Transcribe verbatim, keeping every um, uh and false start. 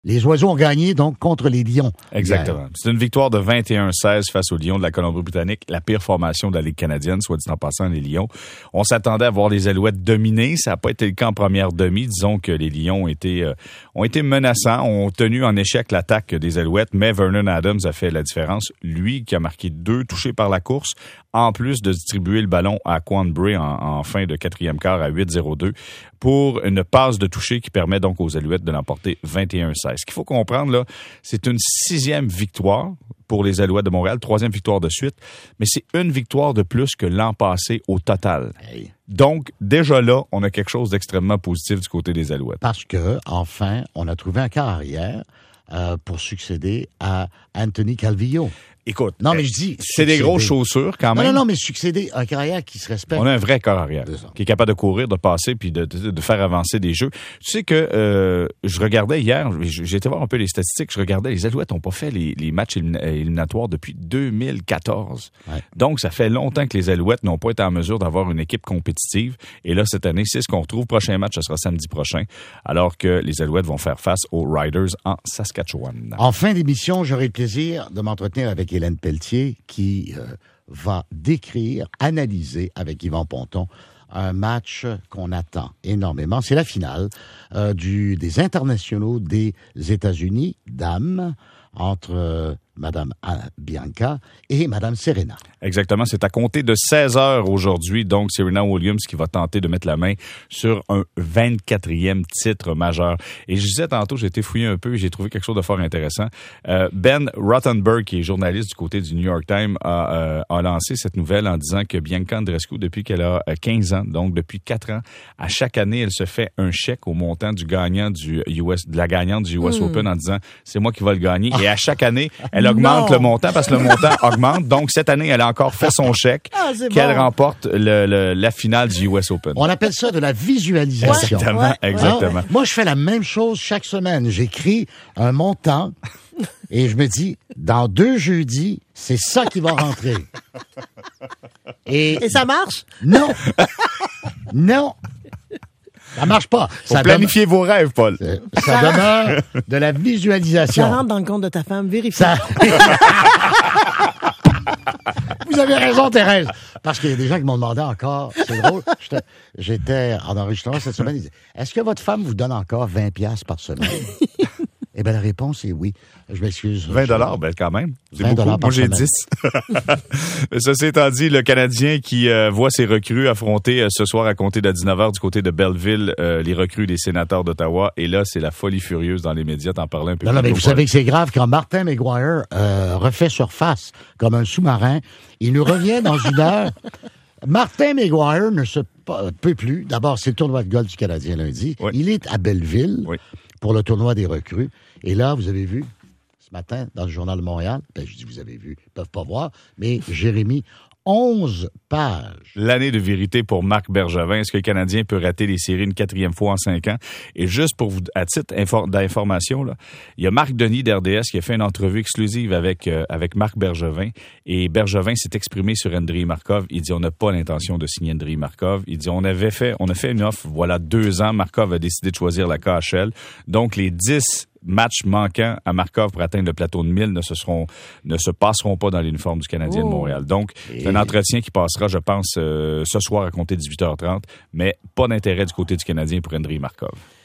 Les Oiseaux ont gagné, donc, contre les Lions. Exactement. C'est une victoire de vingt et un à seize face aux Lions de la Colombie-Britannique, la pire formation de la Ligue canadienne, soit dit en passant, les Lions. On s'attendait à voir les Alouettes dominer. Ça n'a pas été le cas en première demi. Disons que les Lions ont été, euh, ont été menaçants, ont tenu en échec l'attaque des Alouettes, mais Vernon Adams a fait la différence. Lui, qui a marqué deux touchés par la course, en plus de distribuer le ballon à Quan Bray en, en fin de quatrième quart à huit zéro deux pour une passe de toucher qui permet donc aux Alouettes de l'emporter vingt et un à seize. Ce qu'il faut comprendre, là, c'est une sixième victoire pour les Alouettes de Montréal, troisième victoire de suite, mais c'est une victoire de plus que l'an passé au total. Hey. Donc, déjà là, on a quelque chose d'extrêmement positif du côté des Alouettes. Parce que, enfin, on a trouvé un quart arrière euh, pour succéder à Anthony Calvillo. Écoute, non, mais je dis... C'est des grosses chaussures quand même. Non, non, non, mais succéder à un carrière qui se respecte. On a un vrai corps arrière qui est capable de courir, de passer puis de, de, de faire avancer des jeux. Tu sais que euh, je regardais hier, j'ai été voir un peu les statistiques, je regardais, les Alouettes n'ont pas fait les, les matchs éliminatoires depuis deux mille quatorze. Ouais. Donc, ça fait longtemps que les Alouettes n'ont pas été en mesure d'avoir une équipe compétitive. Et là, cette année, c'est ce qu'on retrouve. Prochain match, ce sera samedi prochain, alors que les Alouettes vont faire face aux Riders en Saskatchewan. En fin d'émission, j'aurai le plaisir de m'entretenir avec Hélène Pelletier, qui euh, va décrire, analyser avec Yvan Ponton un match qu'on attend énormément. C'est la finale euh, du, des internationaux des États-Unis, dames, entre euh, Madame Bianca et Madame Serena. Exactement, c'est à compter de seize heures aujourd'hui, donc Serena Williams qui va tenter de mettre la main sur un vingt-quatrième titre majeur. Et je disais tantôt, j'ai été fouillé un peu et j'ai trouvé quelque chose de fort intéressant. Euh, Ben Rothenberg, qui est journaliste du côté du New York Times, a, euh, a lancé cette nouvelle en disant que Bianca Andreescu, depuis qu'elle a quinze ans, donc depuis quatre ans, à chaque année, elle se fait un chèque au montant du gagnant du U S, de la gagnante du U S mmh. Open en disant c'est moi qui vais le gagner. Et à chaque année, elle augmente non. le montant parce que le montant augmente. Donc, cette année, elle a encore fait son chèque ah, qu'elle bon. remporte le, le, la finale du U S Open. On appelle ça de la visualisation. Exactement, ouais. exactement. Ah, moi, je fais la même chose chaque semaine. J'écris un montant et je me dis, dans deux jeudis, c'est ça qui va rentrer. Et, et ça marche? Non. Non. Ça marche pas. Faut ça planifier demeure, vos rêves, Paul. Ça demeure de la visualisation. Ça rentre dans le compte de ta femme, vérifie. Ça... Vous avez raison, Thérèse. Parce qu'il y a des gens qui m'ont demandé encore, c'est drôle, j'étais, j'étais en enregistrement cette semaine, ils disaient, est-ce que votre femme vous donne encore vingt piastres par semaine? Eh bien, la réponse est oui. Je m'excuse. vingt dollars, ben quand même. C'est vingt beaucoup. Moi, j'ai semaine. dix. Ceci étant dit, le Canadien qui euh, voit ses recrues affronter euh, ce soir à compter de dix-neuf heures du côté de Belleville, euh, les recrues des Sénateurs d'Ottawa. Et là, c'est la folie furieuse dans les médias. T'en parlais un peu non, plus. Non, mais vous savez que c'est grave quand Martin McGuire euh, refait surface comme un sous-marin. Il nous revient dans une heure. Martin McGuire ne se peut plus. D'abord, c'est le tournoi de golf du Canadien lundi. Oui. Il est à Belleville. Oui. Pour le tournoi des recrues. Et là, vous avez vu, ce matin, dans le Journal de Montréal, ben, je dis vous avez vu, ils ne peuvent pas voir, mais Jérémy, onze pages. L'année de vérité pour Marc Bergevin. Est-ce que le Canadien peut rater les séries une quatrième fois en cinq ans? Et juste pour vous, à titre infor- d'information, là, il y a Marc Denis d'R D S qui a fait une entrevue exclusive avec, euh, avec Marc Bergevin. Et Bergevin s'est exprimé sur Andriy Markov. Il dit, on n'a pas l'intention de signer Andriy Markov. Il dit, on avait fait, on a fait une offre, voilà, deux ans. Markov a décidé de choisir la K H L. Donc, les dix matchs manquants à Markov pour atteindre le plateau de mille ne se seront, ne se passeront pas dans l'uniforme du Canadien oh. de Montréal. Donc, c'est un entretien qui passera, je pense, euh, ce soir à compter de dix-huit heures trente, mais pas d'intérêt du côté du Canadien pour Andriy Markov.